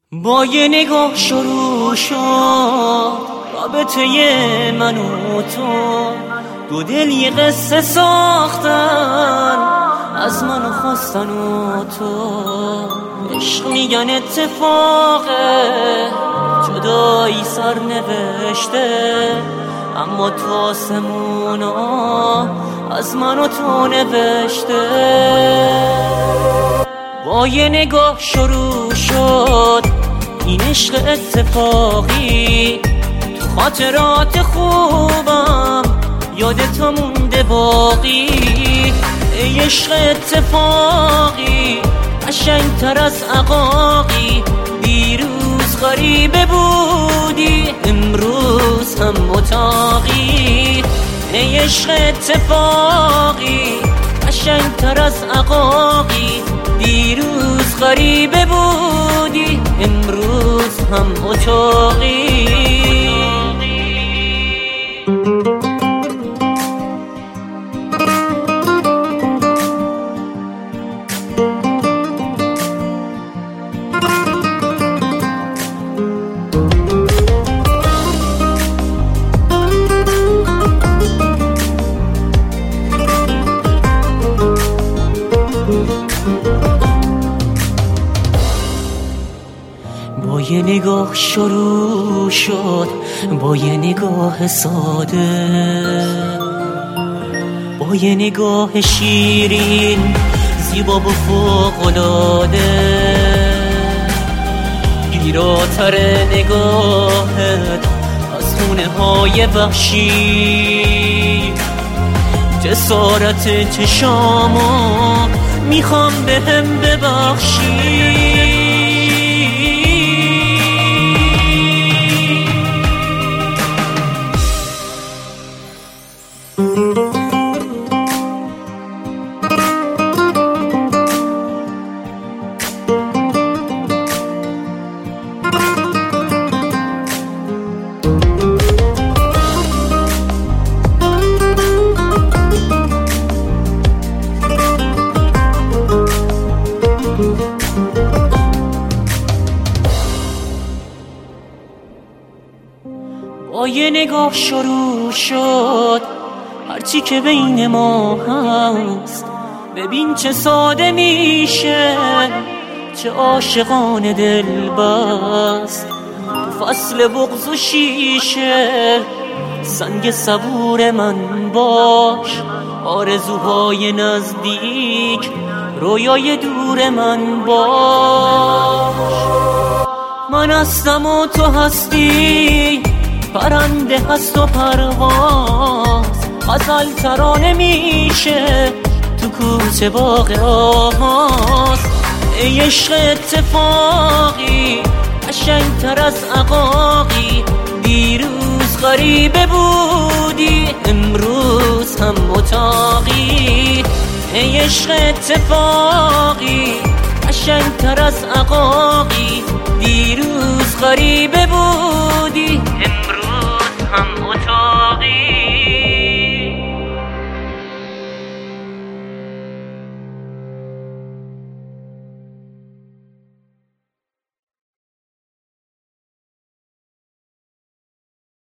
با یه نگاه شروع شد رابطه من و تو، دو دل یه قصه ساختن، از من خواستن و تو. عشق میگن اتفاقه، جدایی سر نوشته، اما تو آسمونا از من و تو نوشته. با یه نگاه شروع شد این عشق اتفاقی، تو خاطرات خوبم یاد تو مونده باقی. ای عشق اتفاقی قشنگتر از عقاقی، دیروز غریبه بودی امروز هم اتاقی. ای عشق اتفاقی قشنگتر از عقاقی، دیروز غریبه بودی امروز هم اتاقی. با یه نگاه شروع شد، با یه نگاه ساده، با یه نگاه شیرین زیبا و فوق‌العاده. گیراتر نگاهت از خونه های وحشی، جسارت چشامو میخوام بهم ببخشی. با یه نگاه شروع شد هرچی که بین ما هست، ببین چه ساده میشه، چه عاشقانه دل بست. تو فصل بغض و شیشه سنگ صبور من باش، آرزوهای نزدیک رویای دور من باش. من هستم و تو هستی، پرنده هست و پرواز، غزل ترانه میشه تو کوچه باغ آواز. ای عشق اتفاقی قشنگتر از عقاقی، دیروز غریبه بودی امروز هم اتاقی. ای عشق اتفاقی قشنگتر از عقاقی، دیروز غریبه بودی